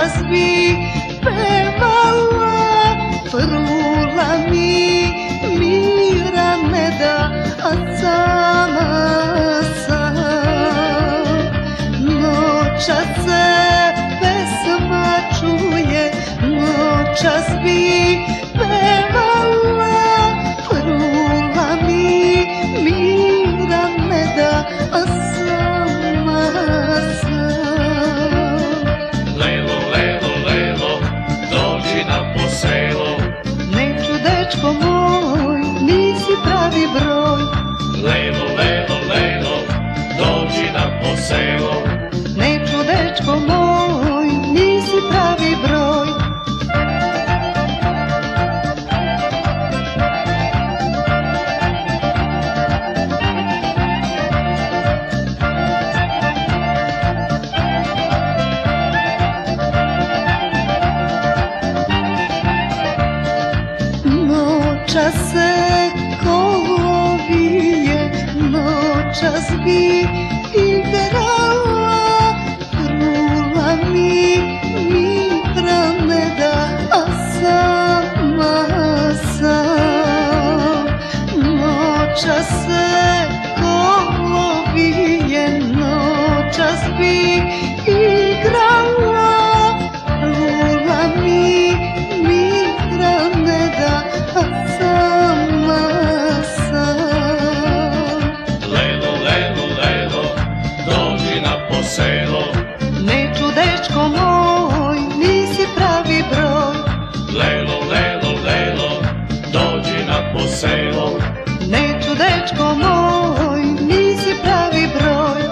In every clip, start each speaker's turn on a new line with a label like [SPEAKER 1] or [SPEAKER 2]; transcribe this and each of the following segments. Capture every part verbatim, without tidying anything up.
[SPEAKER 1] noćas bi pevala, trula mi mira ne da, a sama sam. Noćas se pesma čuje, noćas bi pevala, trula mi mira ne da, a sama sam.
[SPEAKER 2] Lelo, lelo, lelo, dođi na poselo.
[SPEAKER 1] Neću, dečko moj, nisi pravi broj.
[SPEAKER 2] Lelo, lelo, lelo, dođi na poselo.
[SPEAKER 1] Neću, dečko moj, nisi pravi broj. Noćas se kolo vije, noćas bi igrala, trula mi mira ne da, a sama sam. Noćas se kolo vije, noćas bi igrala, trula mi mira ne da, a sama sam.
[SPEAKER 2] Lelo, lelo, lelo, dođi na poselo.
[SPEAKER 1] Neću, dečko moj, nisi pravi broj.
[SPEAKER 2] Lelo, lelo, lelo, dođi na poselo.
[SPEAKER 1] Neću, dečko moj, nisi pravi broj.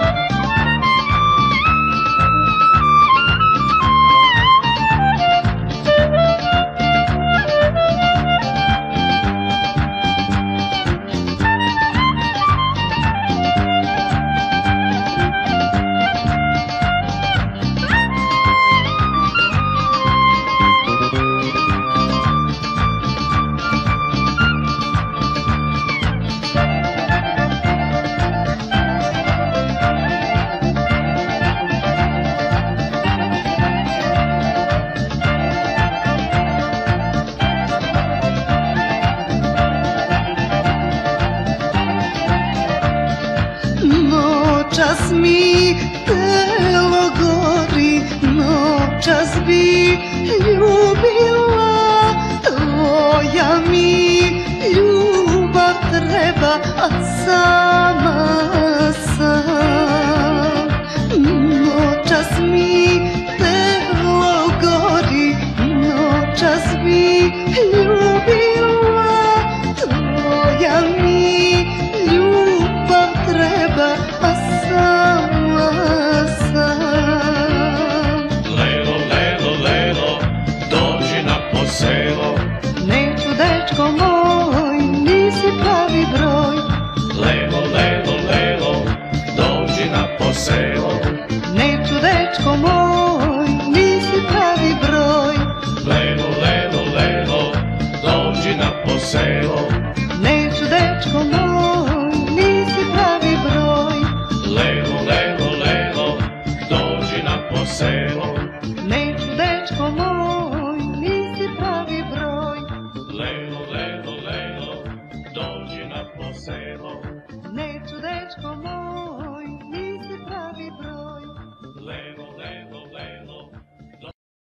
[SPEAKER 1] Noćas mi telo gori, noćas bi ljubila, tvoja mi ljubav treba, a sama sam. Noćas mi telo gori, noćas bi ljubila, tvoja mi ljubav treba, a sama sam.
[SPEAKER 2] Lelo, lelo, lelo, dođi na poselo.
[SPEAKER 1] Neću, dečko moj, nisi pravi broj.
[SPEAKER 2] Lelo, lelo, lelo, dođi na poselo.
[SPEAKER 1] Neću, dečko moj, nisi pravi broj.
[SPEAKER 2] Lelo, lelo, lelo, dođi na poselo.
[SPEAKER 1] Neću, dečko moj, nisi pravi broj.
[SPEAKER 2] Lelo, lelo, lelo, dođi na poselo.
[SPEAKER 1] Neću, dečko moj, nisi pravi broj.
[SPEAKER 2] Lelo, lelo, lelo, dođi na poselo.
[SPEAKER 1] Neću, dečko moj.